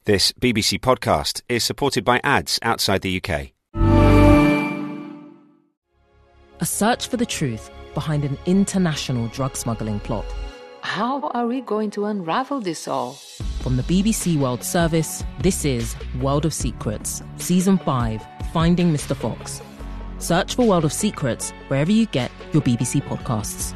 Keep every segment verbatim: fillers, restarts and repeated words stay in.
This B B C podcast is supported by ads outside the U K. A search for the truth behind an international drug smuggling plot. How are we going to unravel this all? From the B B C World Service, this is World of Secrets, Season five, Finding Mister Fox. Search for World of Secrets wherever you get your B B C podcasts.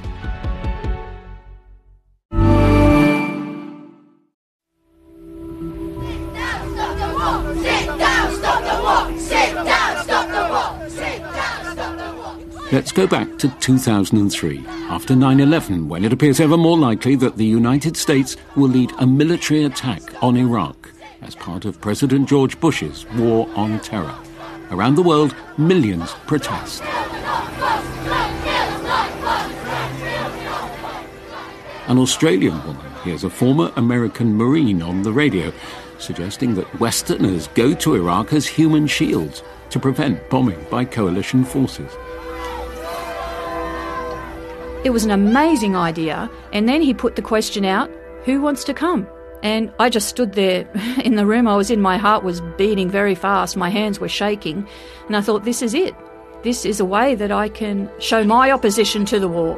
Let's go back to two thousand three, after nine eleven, when it appears ever more likely that the United States will lead a military attack on Iraq as part of President George Bush's war on terror. Around the world, millions protest. An Australian woman hears a former American Marine on the radio suggesting that Westerners go to Iraq as human shields to prevent bombing by coalition forces. It was an amazing idea, and then he put the question out, who wants to come? And I just stood there in the room I was in, my heart was beating very fast, my hands were shaking, and I thought, this is it. This is a way that I can show my opposition to the war.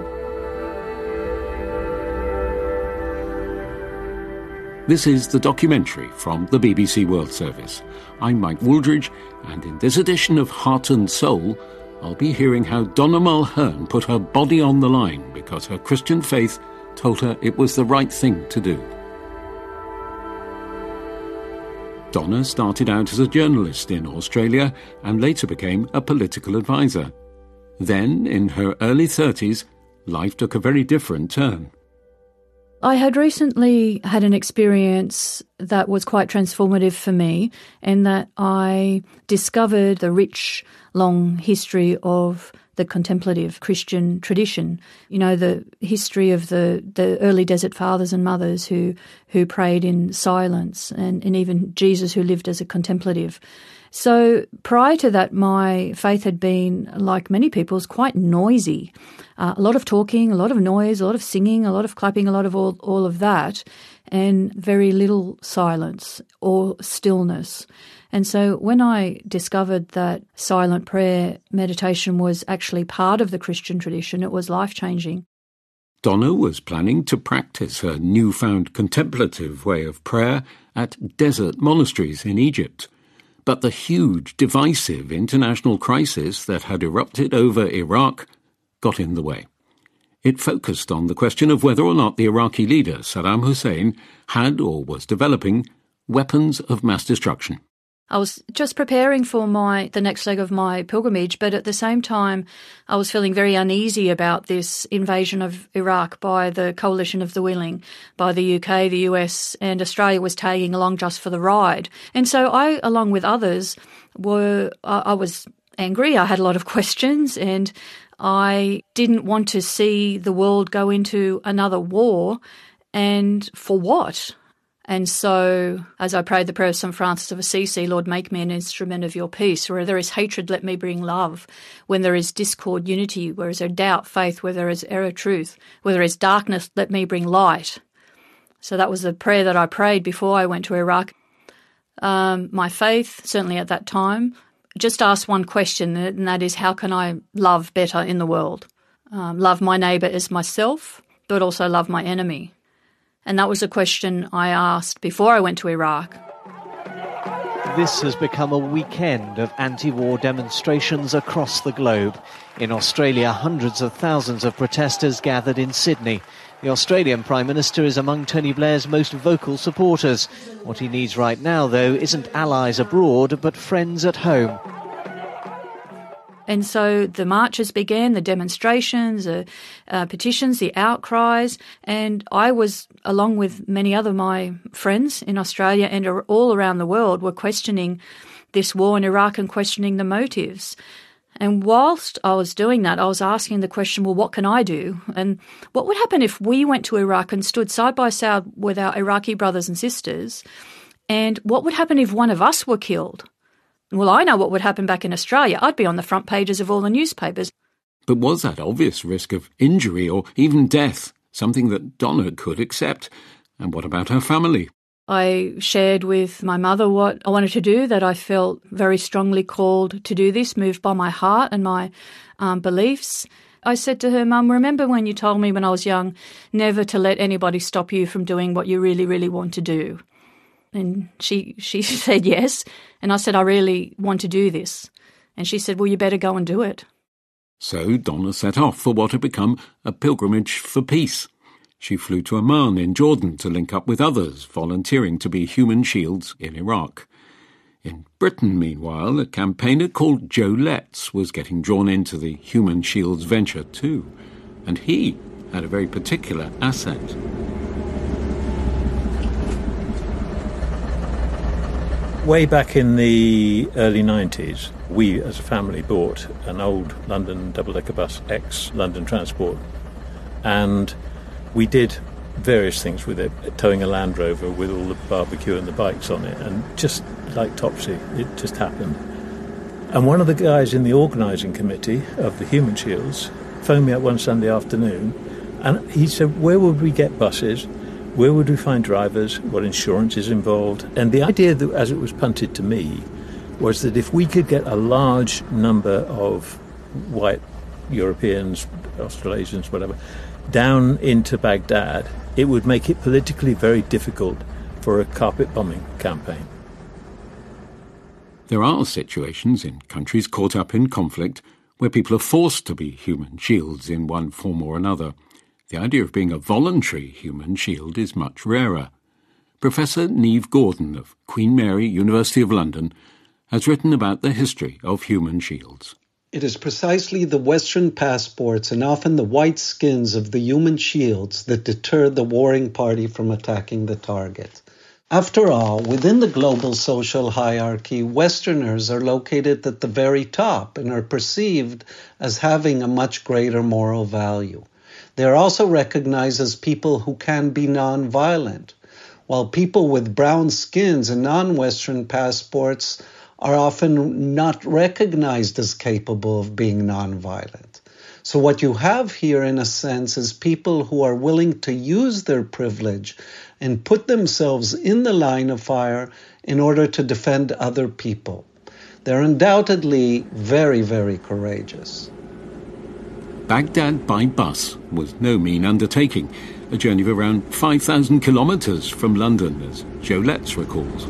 This is the documentary from the B B C World Service. I'm Mike Wooldridge, and in this edition of Heart and Soul, I'll be hearing how Donna Mulhern put her body on the line because her Christian faith told her it was the right thing to do. Donna started out as a journalist in Australia and later became a political advisor. Then, in her early thirties, life took a very different turn. I had recently had an experience that was quite transformative for me, in that I discovered the rich, long history of the contemplative Christian tradition. You know, the history of the, the early desert fathers and mothers who, who prayed in silence, and, and even Jesus who lived as a contemplative. So prior to that, my faith had been, like many people's, quite noisy. Uh, a lot of talking, a lot of noise, a lot of singing, a lot of clapping, a lot of all, all of that, and very little silence or stillness. And so when I discovered that silent prayer meditation was actually part of the Christian tradition, it was life-changing. Donna was planning to practice her newfound contemplative way of prayer at desert monasteries in Egypt. But the huge, divisive international crisis that had erupted over Iraq got in the way. It focused on the question of whether or not the Iraqi leader, Saddam Hussein, had or was developing weapons of mass destruction. I was just preparing for my the next leg of my pilgrimage, but at the same time I was feeling very uneasy about this invasion of Iraq by the coalition of the willing, by the U K, the U S, and Australia was tagging along just for the ride. And so I, along with others, were I, I was angry. I had a lot of questions, and I didn't want to see the world go into another war, and for what? And so, as I prayed the prayer of Saint Francis of Assisi, Lord, make me an instrument of your peace. Where there is hatred, let me bring love. When there is discord, unity. Where there is doubt, faith. Where there is error, truth. Where there is darkness, let me bring light. So that was the prayer that I prayed before I went to Iraq. Um, my faith, certainly at that time, just asked one question, and that is, how can I love better in the world? Um, love my neighbour as myself, but also love my enemy. And that was a question I asked before I went to Iraq. This has become a weekend of anti-war demonstrations across the globe. In Australia, hundreds of thousands of protesters gathered in Sydney. The Australian Prime Minister is among Tony Blair's most vocal supporters. What he needs right now, though, isn't allies abroad, but friends at home. And so the marches began, the demonstrations, uh, uh, petitions, the outcries, and I was, along with many other my friends in Australia and all around the world, were questioning this war in Iraq and questioning the motives. And whilst I was doing that, I was asking the question, well, what can I do? And what would happen if we went to Iraq and stood side by side with our Iraqi brothers and sisters? And what would happen if one of us were killed? Well, I know what would happen back in Australia. I'd be on the front pages of all the newspapers. But was that obvious risk of injury or even death something that Donna could accept? And what about her family? I shared with my mother what I wanted to do, that I felt very strongly called to do this, moved by my heart and my um, beliefs. I said to her, Mum, remember when you told me when I was young never to let anybody stop you from doing what you really, really want to do? And she she said yes. And I said, I really want to do this. And she said, well, you better go and do it. So Donna set off for what had become a pilgrimage for peace. She flew to Amman in Jordan to link up with others volunteering to be human shields in Iraq. In Britain, meanwhile, a campaigner called Joe Letts was getting drawn into the human shields venture too. And he had a very particular asset. Way back in the early nineties, we as a family bought an old London double-decker bus, ex-London Transport, and we did various things with it, towing a Land Rover with all the barbecue and the bikes on it, and just like Topsy, it just happened. And one of the guys in the organising committee of the Human Shields phoned me up one Sunday afternoon, and he said, where would we get buses? Where would we find drivers? What insurance is involved? And the idea, that, as it was punted to me, was that if we could get a large number of white Europeans, Australasians, whatever, down into Baghdad, it would make it politically very difficult for a carpet bombing campaign. There are situations in countries caught up in conflict where people are forced to be human shields in one form or another. The idea of being a voluntary human shield is much rarer. Professor Niamh Gordon of Queen Mary, University of London, has written about the history of human shields. It is precisely the Western passports and often the white skins of the human shields that deter the warring party from attacking the target. After all, within the global social hierarchy, Westerners are located at the very top and are perceived as having a much greater moral value. They are also recognized as people who can be non-violent, while people with brown skins and non-Western passports are often not recognized as capable of being non-violent. So what you have here, in a sense, is people who are willing to use their privilege and put themselves in the line of fire in order to defend other people. They're undoubtedly very, very courageous. Baghdad by bus was no mean undertaking, a journey of around five thousand kilometres from London, as Joe Letts recalls.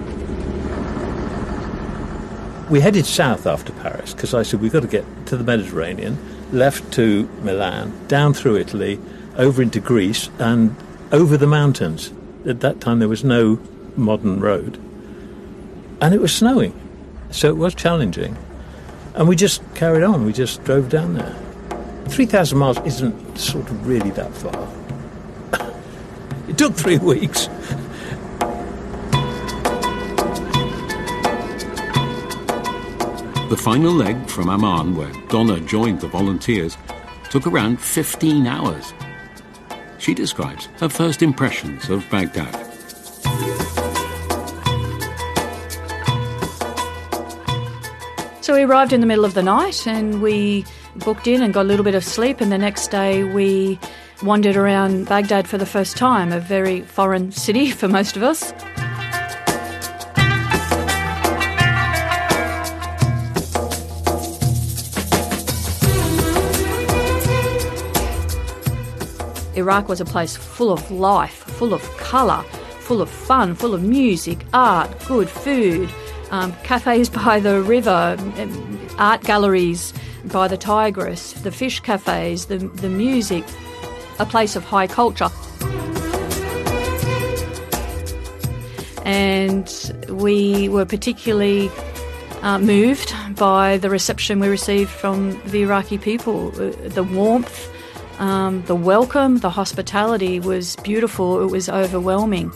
We headed south after Paris, because I said we've got to get to the Mediterranean, left to Milan, down through Italy, over into Greece, and over the mountains. At that time there was no modern road. And it was snowing, so it was challenging. And we just carried on, we just drove down there. three thousand miles isn't sort of really that far. It took three weeks. The final leg from Amman, where Donna joined the volunteers, took around fifteen hours. She describes her first impressions of Baghdad. So we arrived in the middle of the night and we booked in and got a little bit of sleep, and the next day we wandered around Baghdad for the first time, a very foreign city for most of us. Iraq was a place full of life, full of colour, full of fun, full of music, art, good food, um, cafes by the river, art galleries by the Tigris, the fish cafes, the, the music, a place of high culture. And we were particularly uh, moved by the reception we received from the Iraqi people. The warmth, um, the welcome, the hospitality was beautiful. It was overwhelming.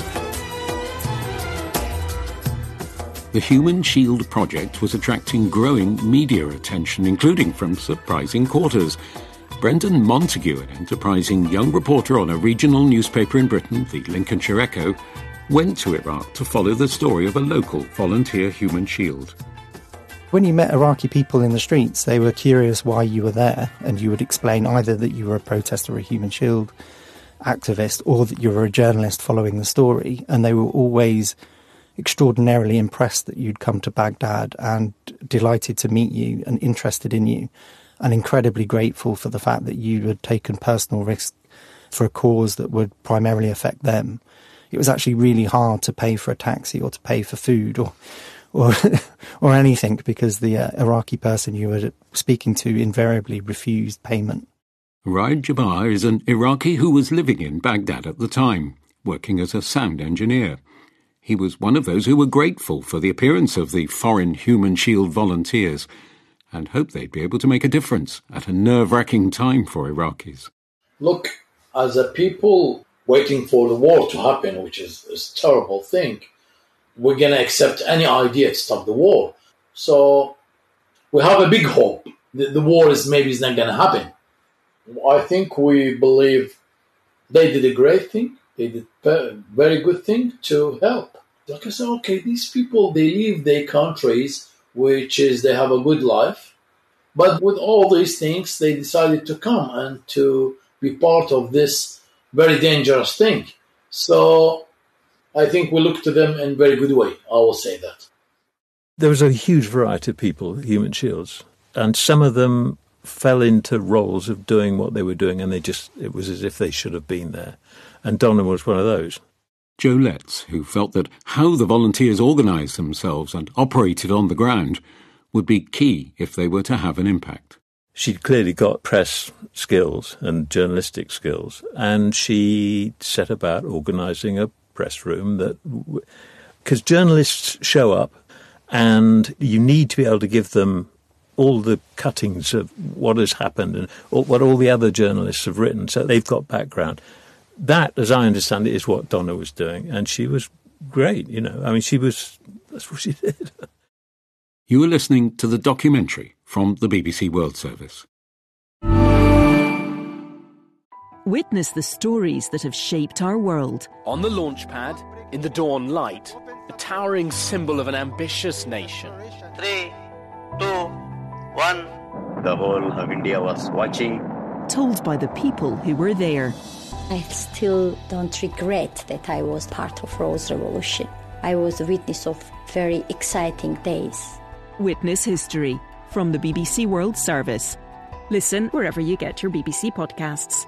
The Human Shield project was attracting growing media attention, including from surprising quarters. Brendan Montague, an enterprising young reporter on a regional newspaper in Britain, the Lincolnshire Echo, went to Iraq to follow the story of a local volunteer Human Shield. When you met Iraqi people in the streets, they were curious why you were there, and you would explain either that you were a protester or a Human Shield, activist or that you were a journalist following the story, and they were always extraordinarily impressed that you'd come to Baghdad and delighted to meet you and interested in you, and incredibly grateful for the fact that you had taken personal risk for a cause that would primarily affect them. It was actually really hard to pay for a taxi or to pay for food or or, or anything, because the uh, Iraqi person you were speaking to invariably refused payment. Raid Jabbar is an Iraqi who was living in Baghdad at the time, working as a sound engineer. He was one of those who were grateful for the appearance of the foreign Human Shield volunteers and hoped they'd be able to make a difference at a nerve-wracking time for Iraqis. Look, as a people waiting for the war to happen, which is a terrible thing, we're going to accept any idea to stop the war. So we have a big hope that the war is maybe is not going to happen. I think we believe they did a great thing. They did a very good thing to help. Like I said, okay, these people, they leave their countries, which is they have a good life. But with all these things, they decided to come and to be part of this very dangerous thing. So I think we look to them in a very good way. I will say that. There was a huge variety of people, Human Shields, and some of them fell into roles of doing what they were doing, and they just, it was as if they should have been there. And Donna was one of those. Joe Letts, who felt that how the volunteers organised themselves and operated on the ground would be key if they were to have an impact. She'd clearly got press skills and journalistic skills, and she set about organising a press room that, because journalists show up and you need to be able to give them all the cuttings of what has happened and what all the other journalists have written, so they've got background. That, as I understand it, is what Donna was doing, and she was great, you know. I mean, she was, that's what she did. You were listening to the documentary from the B B C World Service. Witness the stories that have shaped our world. On the launch pad, in the dawn light, a towering symbol of an ambitious nation. Three, two, one. The whole of India was watching. Told by the people who were there. I still don't regret that I was part of Rose Revolution. I was a witness of very exciting days. Witness history from the B B C World Service. Listen wherever you get your B B C podcasts.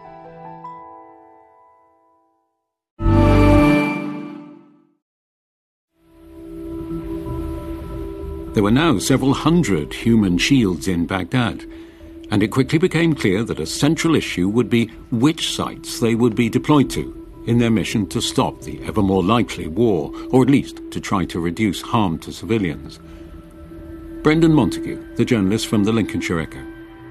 There were now several hundred Human Shields in Baghdad, and it quickly became clear that a central issue would be which sites they would be deployed to in their mission to stop the ever more likely war, or at least to try to reduce harm to civilians. Brendan Montague, the journalist from the Lincolnshire Echo.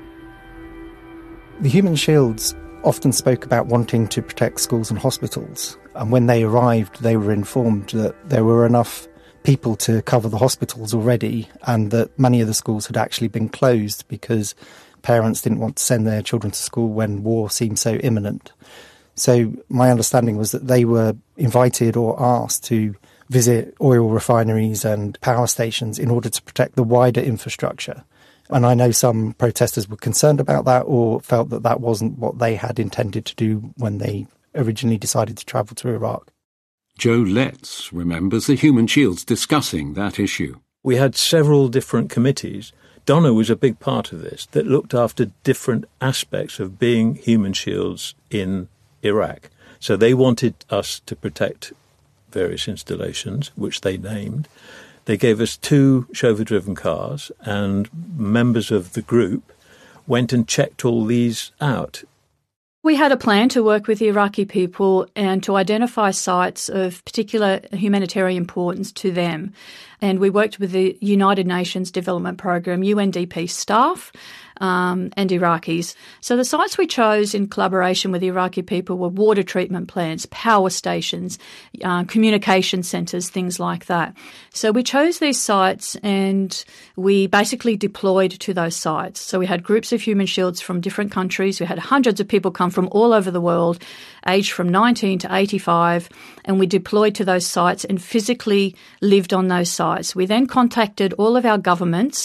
The Human Shields often spoke about wanting to protect schools and hospitals, and when they arrived they were informed that there were enough people to cover the hospitals already, and that many of the schools had actually been closed because parents didn't want to send their children to school when war seemed so imminent. So my understanding was that they were invited or asked to visit oil refineries and power stations in order to protect the wider infrastructure. And I know some protesters were concerned about that or felt that that wasn't what they had intended to do when they originally decided to travel to Iraq. Joe Letts remembers the Human Shields discussing that issue. We had several different committees. Donna was a big part of this, that looked after different aspects of being Human Shields in Iraq. So they wanted us to protect various installations, which they named. They gave us two chauffeur-driven cars, and members of the group went and checked all these out. We had a plan to work with the Iraqi people and to identify sites of particular humanitarian importance to them. And we worked with the United Nations Development Programme, U N D P staff, um, and Iraqis. So the sites we chose in collaboration with the Iraqi people were water treatment plants, power stations, uh, communication centres, things like that. So we chose these sites and we basically deployed to those sites. So we had groups of Human Shields from different countries. We had hundreds of people come from all over the world, aged from nineteen to eighty-five, and we deployed to those sites and physically lived on those sites. We then contacted all of our governments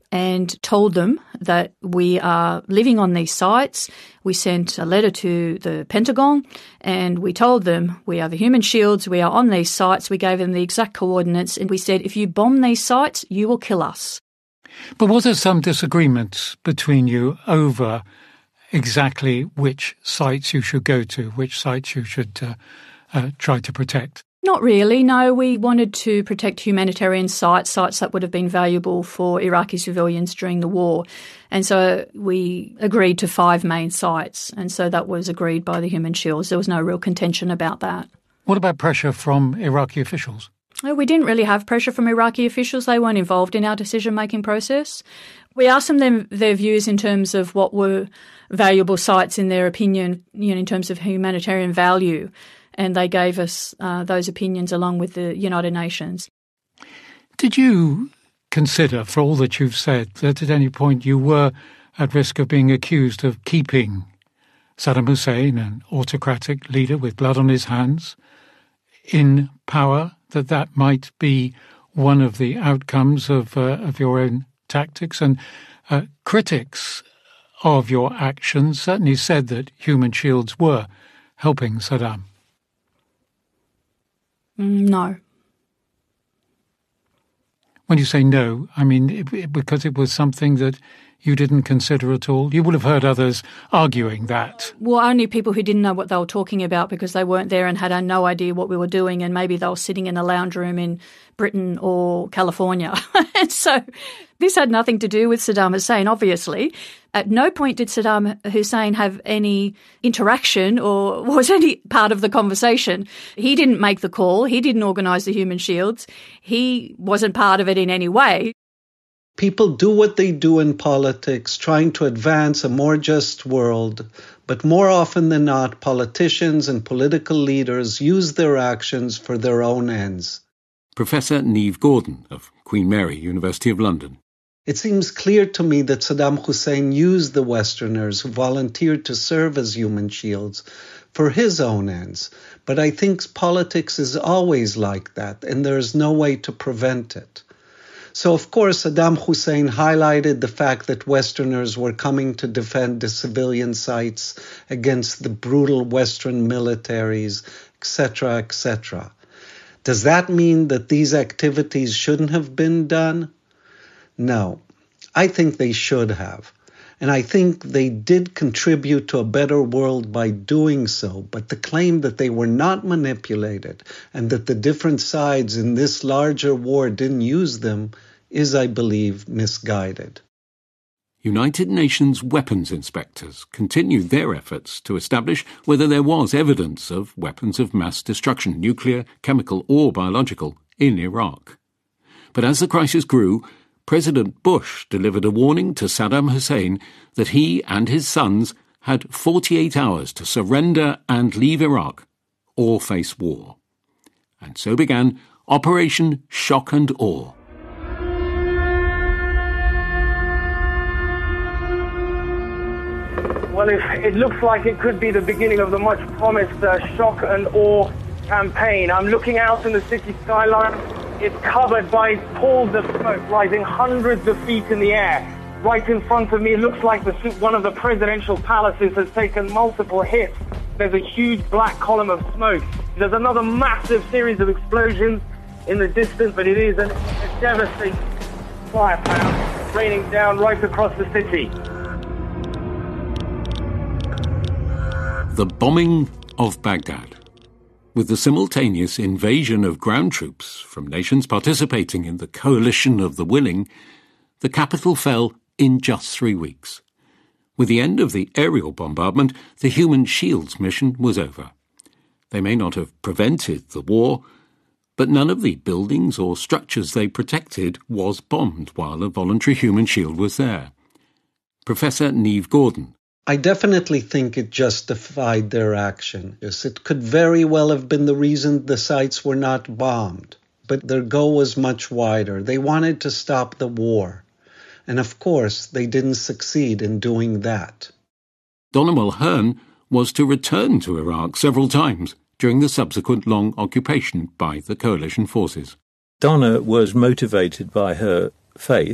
and told them that we are living on these sites. We sent a letter to the Pentagon and we told them we are the Human Shields, we are on these sites. We gave them the exact coordinates and we said, if you bomb these sites, you will kill us. But was there some disagreement between you over exactly which sites you should go to, which sites you should uh, uh, try to protect? Not really, no. We wanted to protect humanitarian sites, sites that would have been valuable for Iraqi civilians during the war. And so we agreed to five main sites, and so that was agreed by the Human Shields. There was no real contention about that. What about pressure from Iraqi officials? We didn't really have pressure from Iraqi officials. They weren't involved in our decision-making process. We asked them their, their views in terms of what were valuable sites in their opinion, you know, in terms of humanitarian value. And they gave us uh, those opinions along with the United Nations. Did you consider, for all that you've said, that at any point you were at risk of being accused of keeping Saddam Hussein, an autocratic leader with blood on his hands, in power, that that might be one of the outcomes of, uh, of your own tactics? And uh, critics of your actions certainly said that Human Shields were helping Saddam. No. When you say no, I mean it, it, because it was something that you didn't consider at all? You would have heard others arguing that. Well, only people who didn't know what they were talking about because they weren't there and had no idea what we were doing, and maybe they were sitting in a lounge room in Britain or California. And so this had nothing to do with Saddam Hussein, obviously. At no point did Saddam Hussein have any interaction or was any part of the conversation. He didn't make the call. He didn't organise the Human Shields. He wasn't part of it in any way. People do what they do in politics, trying to advance a more just world, but more often than not, politicians and political leaders use their actions for their own ends. Professor Niamh Gordon of Queen Mary, University of London. It seems clear to me that Saddam Hussein used the Westerners who volunteered to serve as Human Shields for his own ends, but I think politics is always like that, and there is no way to prevent it. So, of course, Saddam Hussein highlighted the fact that Westerners were coming to defend the civilian sites against the brutal Western militaries, et cetera, et cetera. Does that mean that these activities shouldn't have been done? No, I think they should have. And I think they did contribute to a better world by doing so. But the claim that they were not manipulated and that the different sides in this larger war didn't use them is, I believe, misguided. United Nations weapons inspectors continued their efforts to establish whether there was evidence of weapons of mass destruction, nuclear, chemical or biological, in Iraq. But as the crisis grew, President Bush delivered a warning to Saddam Hussein that he and his sons had forty-eight hours to surrender and leave Iraq or face war. And so began Operation Shock and Awe. Well, it, it looks like it could be the beginning of the much-promised uh, Shock and Awe campaign. I'm looking out in the city skyline. It's covered by pools of smoke rising hundreds of feet in the air. Right in front of me, it looks like the, one of the presidential palaces has taken multiple hits. There's a huge black column of smoke. There's another massive series of explosions in the distance, but it is an, a devastating firepower raining down right across the city. The bombing of Baghdad. With the simultaneous invasion of ground troops from nations participating in the coalition of the willing, the capital fell in just three weeks. With the end of the aerial bombardment, the Human Shields mission was over. They may not have prevented the war, but none of the buildings or structures they protected was bombed while a voluntary Human Shield was there. Professor Niamh Gordon. I definitely think it justified their action. Yes, it could very well have been the reason the sites were not bombed. But their goal was much wider. They wanted to stop the war. And of course, they didn't succeed in doing that. Donna Mulhern was to return to Iraq several times during the subsequent long occupation by the coalition forces. Donna was motivated by her faith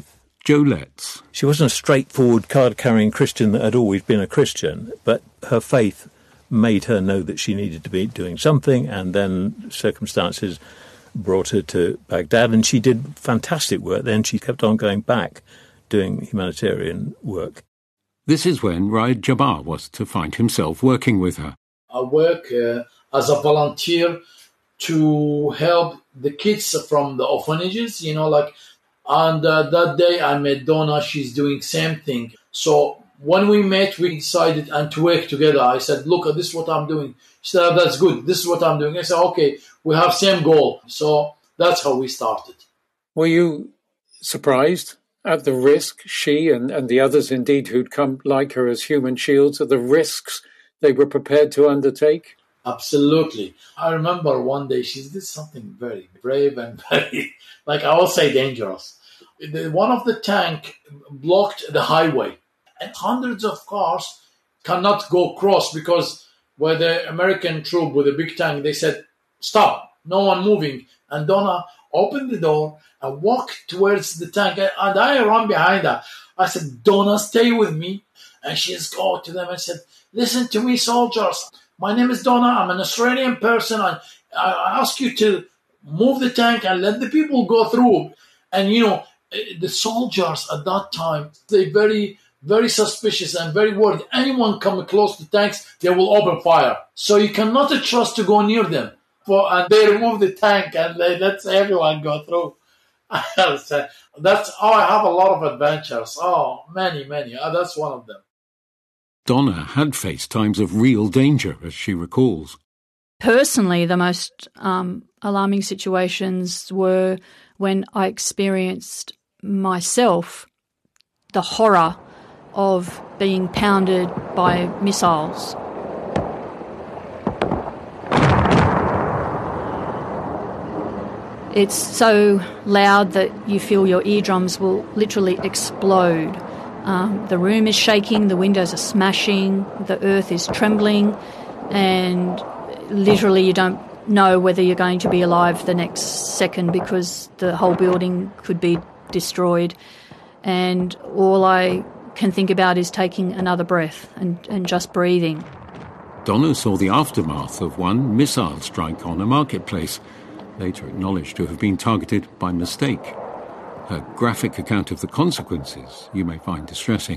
Joe Letts. She wasn't a straightforward card-carrying Christian that had always been a Christian, but her faith made her know that she needed to be doing something, and then circumstances brought her to Baghdad, and she did fantastic work. Then she kept on going back, doing humanitarian work. This is when Raed Jabbar was to find himself working with her. I work uh, as a volunteer to help the kids from the orphanages, you know, like, and uh, that day I met Donna, she's doing same thing. So when we met, we decided and to work together. I said, look, this is what I'm doing. She said, oh, that's good. This is what I'm doing. I said, okay, we have same goal. So that's how we started. Were you surprised at the risk she and, and the others indeed who'd come like her as human shields, at the risks they were prepared to undertake? Absolutely. I remember one day she did something very brave and very, like I will say, dangerous. The, one of the tank blocked the highway, and hundreds of cars cannot go across because where the American troop with a big tank, they said, stop, no one moving. And Donna opened the door and walked towards the tank, and I ran behind her. I said, Donna, stay with me. And she just go to them and said, listen to me, soldiers. My name is Donna. I'm an Australian person. I, I ask you to move the tank and let the people go through. And, you know, the soldiers at that time, they very, very suspicious and very worried. Anyone come close to tanks, they will open fire. So you cannot trust to go near them. For, and they remove the tank and they let everyone go through. That's how I have a lot of adventures. Oh, many, many. Oh, that's one of them. Donna had faced times of real danger, as she recalls. Personally, the most um, alarming situations were when I experienced myself the horror of being pounded by missiles. It's so loud that you feel your eardrums will literally explode. Um, the room is shaking, the windows are smashing, the earth is trembling, and literally you don't know whether you're going to be alive the next second because the whole building could be destroyed. And all I can think about is taking another breath and, and just breathing. Donna saw the aftermath of one missile strike on a marketplace, later acknowledged to have been targeted by mistake. Her graphic account of the consequences you may find distressing.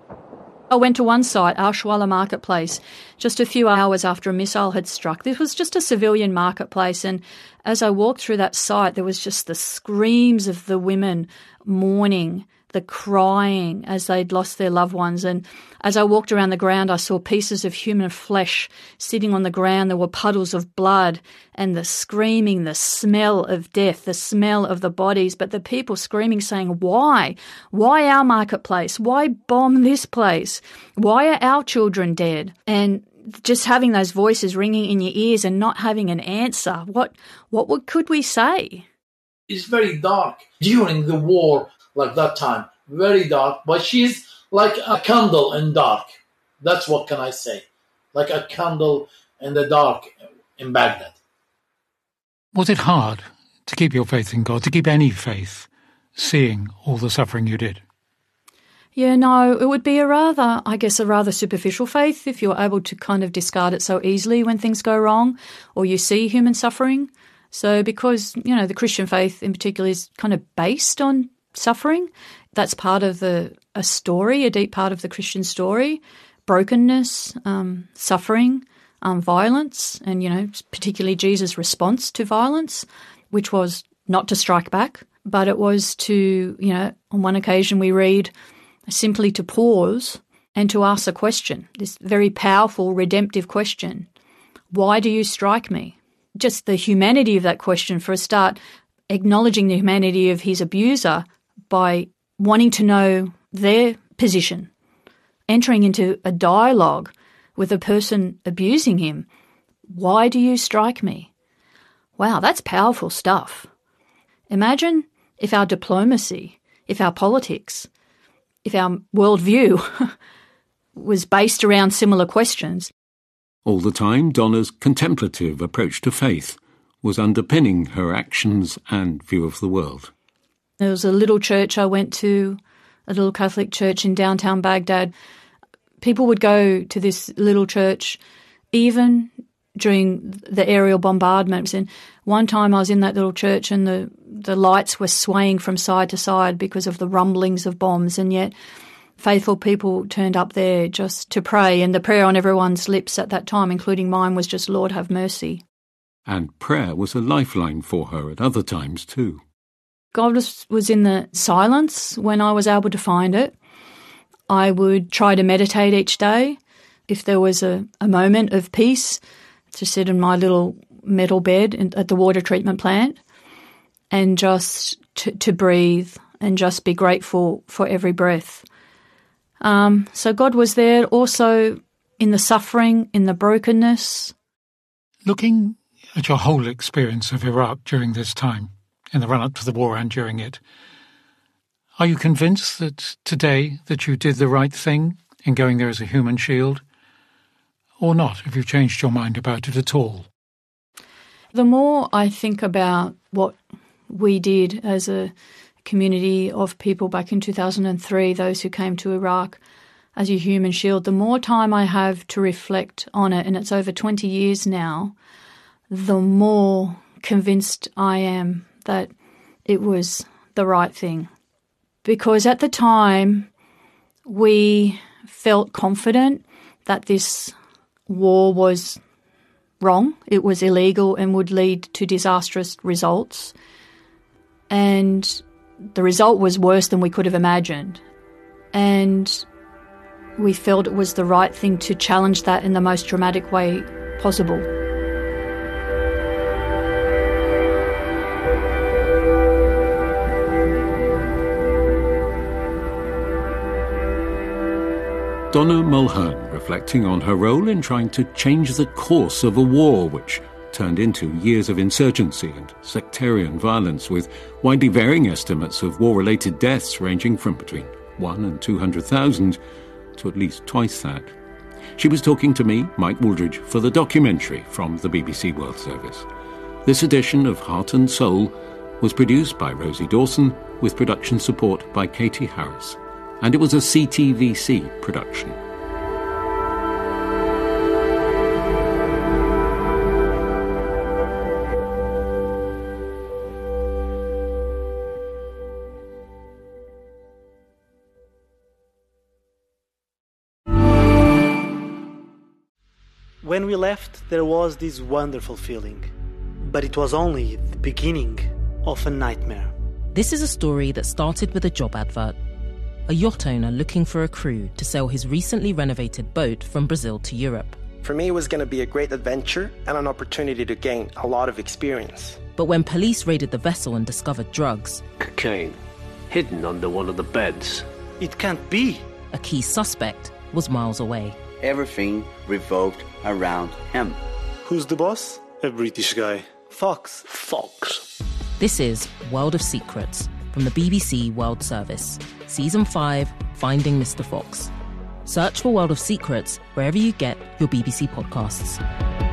I went to one site, Al Shwala Marketplace, just a few hours after a missile had struck. This was just a civilian marketplace, and as I walked through that site, there was just the screams of the women mourning, the crying as they'd lost their loved ones. And as I walked around the ground, I saw pieces of human flesh sitting on the ground. There were puddles of blood and the screaming, the smell of death, the smell of the bodies, but the people screaming, saying, why? Why our marketplace? Why bomb this place? Why are our children dead? And just having those voices ringing in your ears and not having an answer. What, what would, could we say? It's very dark during the war. Like that time, very dark, but she's like a candle in dark. That's what can I say, like a candle in the dark in Baghdad. Was it hard to keep your faith in God, to keep any faith, seeing all the suffering you did? Yeah, no, it would be a rather, I guess, a rather superficial faith if you're able to kind of discard it so easily when things go wrong or you see human suffering. So because, you know, the Christian faith in particular is kind of based on suffering. That's part of the a story, a deep part of the Christian story. Brokenness, um, suffering, um, violence, and, you know, particularly Jesus' response to violence, which was not to strike back, but it was to, you know, on one occasion we read simply to pause and to ask a question, this very powerful, redemptive question. Why do you strike me? Just the humanity of that question, for a start, acknowledging the humanity of his abuser by wanting to know their position, entering into a dialogue with a person abusing him. Why do you strike me? Wow, that's powerful stuff. Imagine if our diplomacy, if our politics, if our worldview was based around similar questions. All the time, Donna's contemplative approach to faith was underpinning her actions and view of the world. There was a little church I went to a little Catholic church in downtown Baghdad. People would go to this little church even during the aerial bombardments. And one time I was in that little church and the, the lights were swaying from side to side because of the rumblings of bombs, and yet faithful people turned up there just to pray, and the prayer on everyone's lips at that time, including mine, was just, Lord, have mercy. And prayer was a lifeline for her at other times too. God was, was in the silence when I was able to find it. I would try to meditate each day. If there was a, a moment of peace, to sit in my little metal bed in, at the water treatment plant and just to, to breathe and just be grateful for every breath. Um, so God was there also in the suffering, in the brokenness. Looking at your whole experience of Iraq during this time, in the run-up to the war and during it, are you convinced that today that you did the right thing in going there as a human shield, or not? Have you changed your mind about it at all? The more I think about what we did as a community of people back in two thousand three, those who came to Iraq as a human shield, the more time I have to reflect on it, and it's over twenty years now, the more convinced I am that it was the right thing. Because at the time, we felt confident that this war was wrong, it was illegal and would lead to disastrous results. And the result was worse than we could have imagined. And we felt it was the right thing to challenge that in the most dramatic way possible. Donna Mulhern reflecting on her role in trying to change the course of a war which turned into years of insurgency and sectarian violence, with widely varying estimates of war-related deaths ranging from between one and two hundred thousand to at least twice that. She was talking to me, Mike Wooldridge, for the documentary from the B B C World Service. This edition of Heart and Soul was produced by Rosie Dawson with production support by Katie Harris, and it was a C T V C production. When we left, there was this wonderful feeling, but it was only the beginning of a nightmare. This is a story that started with a job advert. A yacht owner looking for a crew to sail his recently renovated boat from Brazil to Europe. For me, it was going to be a great adventure and an opportunity to gain a lot of experience. But when police raided the vessel and discovered drugs... Cocaine, hidden under one of the beds. It can't be. A key suspect was miles away. Everything revolved around him. Who's the boss? A British guy. Fox. Fox. This is World of Secrets from the B B C World Service. Season five, Finding Mister Fox. Search for World of Secrets wherever you get your B B C podcasts.